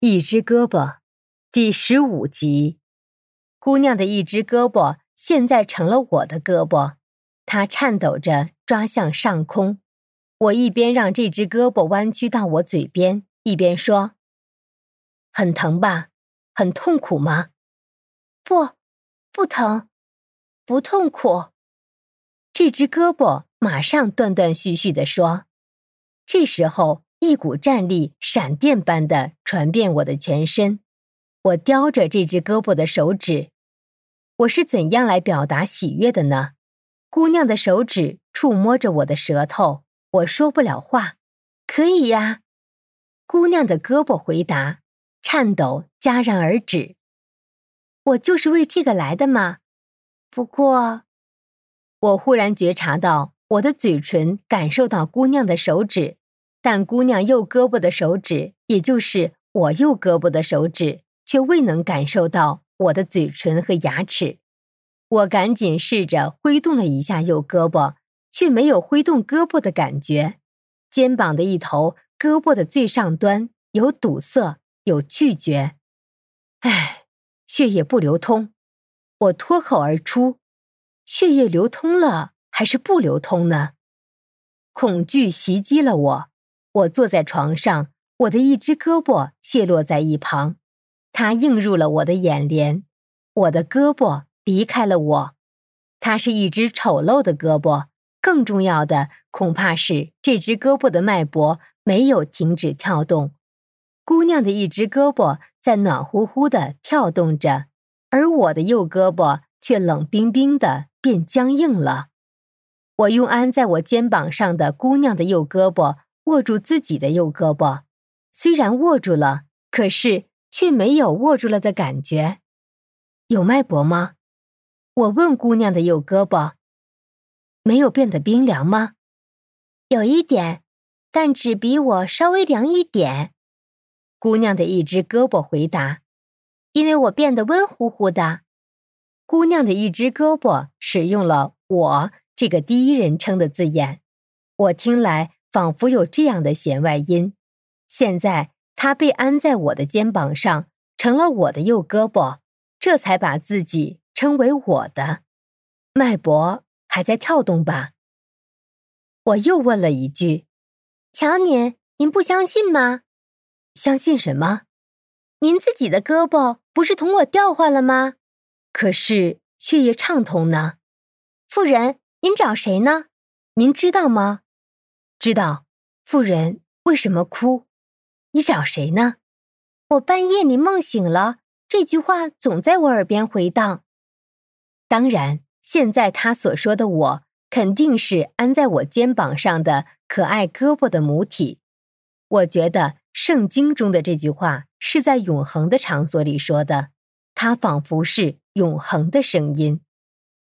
一只胳膊，第15集。姑娘的一只胳膊现在成了我的胳膊，她颤抖着抓向上空。我一边让这只胳膊弯曲到我嘴边，一边说：很疼吧？很痛苦吗？ 不疼，不痛苦。 这只胳膊马上断断续续地说。这时候一股战力闪电般地传遍我的全身，我叼着这只胳膊的手指。我是怎样来表达喜悦的呢？姑娘的手指触摸着我的舌头，我说不了话。 可以呀。 姑娘的胳膊回答，颤抖戛然而止。 我就是为这个来的嘛。不过， 我忽然觉察到我的嘴唇感受到姑娘的手指，但姑娘右胳膊的手指，也就是我右胳膊的手指，却未能感受到我的嘴唇和牙齿。我赶紧试着挥动了一下右胳膊，却没有挥动胳膊的感觉。肩膀的一头，胳膊的最上端有堵塞，有拒绝。唉，血液不流通。我脱口而出，血液流通了还是不流通呢？恐惧袭击了我。我坐在床上，我的一只胳膊泄落在一旁，它映入了我的眼帘。我的胳膊离开了我，它是一只丑陋的胳膊，更重要的恐怕是这只胳膊的脉搏没有停止跳动。姑娘的一只胳膊在暖乎乎地跳动着，而我的右胳膊却冷冰冰地变僵硬了。我用安在我肩膀上的姑娘的右胳膊握住自己的右胳膊，虽然握住了，可是却没有握住了的感觉。有脉搏吗？我问姑娘的右胳膊。没有变得冰凉吗？ 有一点，但只比我稍微凉一点。 姑娘的一只胳膊回答。 因为我变得温乎乎的。 姑娘的一只胳膊使用了我这个第一人称的字眼，我听来仿佛有这样的弦外音。现在她被安在我的肩膀上，成了我的右胳膊，这才把自己称为我的。脉搏还在跳动吧？我又问了一句。 瞧您不相信吗？ 相信什么？ 您自己的胳膊不是同我调换了吗？ 可是血液畅通呢。 夫人，您找谁呢？您知道吗？ 知道。夫人，为什么哭？你找谁呢？ 我半夜里梦醒了，这句话总在我耳边回荡。 当然，现在他所说的我，肯定是安在我肩膀上的可爱胳膊的母体。我觉得圣经中的这句话是在永恒的场所里说的，它仿佛是永恒的声音。